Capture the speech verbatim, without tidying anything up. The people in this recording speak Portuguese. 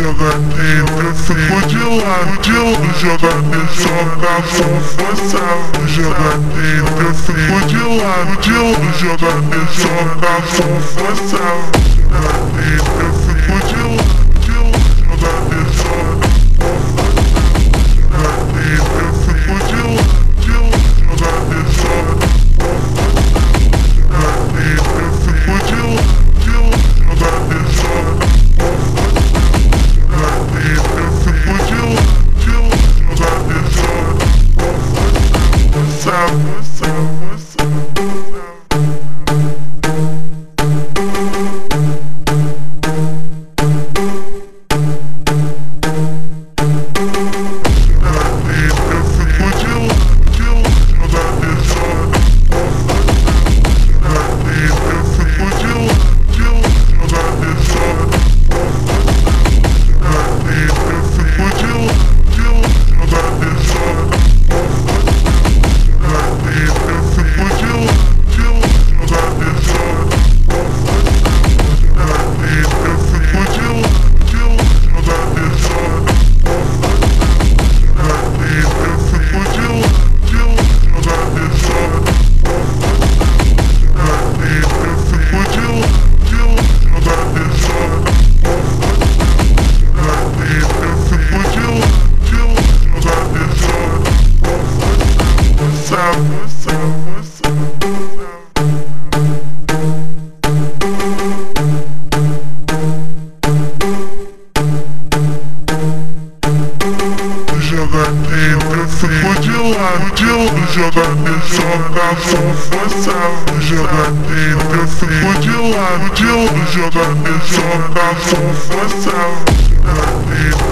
jogadeira frio de lado, de lado, jogadeira jogava, forçava, jogadeira frio de lado, de lado, jogadeira jogava, forçava, jogadeira frio de lado, de lado, jogadeira jogava, jogadeira frio de lado, de lado, jogadeira jogava, jogadeira frio de lado, de lado, jogadeira jogava. Jogadeira frio de lado, de lado, jogadeira jogava, forçava, jogadeira frio de lado, de lado, jogadeira jogava, forçava, jogadeira